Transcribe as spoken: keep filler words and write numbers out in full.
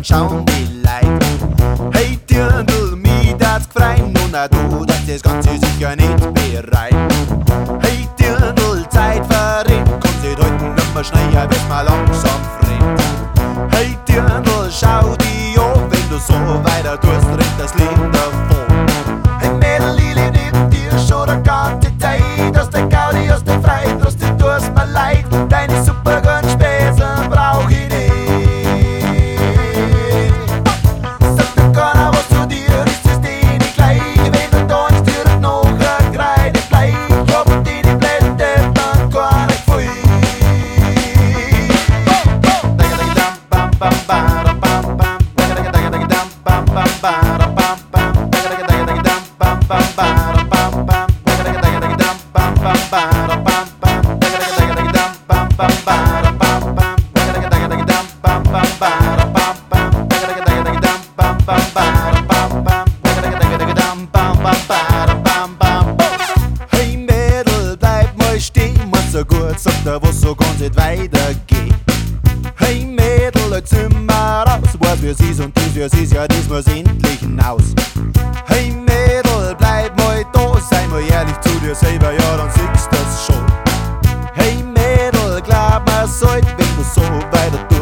dann schauen die Leute. Hey Dirndl, mich das gefreien, nun auch du, dass das Ganze sicher nicht bereit. Hey Dirndl, Zeit verrinnt, kannst nicht heute nimmer schneller, wirst mal langsam fremd. Hey Dirndl, schau dich an, wenn du so weiter tust, rennt das Leben davon. Hey Mädel, ich leb neben dir schon die ganze Zeit, aus der Gaudi, aus der Freiheit, trotzdem tust mir leid, deine superguten Späße brauch ich nicht. Sag mir keiner was zu dir, ist es dir nicht gleich, wenn du tanzt, direkt noch ein Kreidefleisch, ich hab deine Blende, dann gar nicht viel. Hey Mädel, bleib mal stehen, meinst so gut, sagt er, was so kann's nicht weitergehen. Hey Mädel, jetzt sind wir raus, weiß wie es ist und das wie es ist, ja das muss endlich hinaus. Hey Mädel, bleib mal da, sei mal ehrlich zu dir selber, ja dann siehst du's schon. Hey Mädel, glaub mir's halt, wenn du so weiter tust.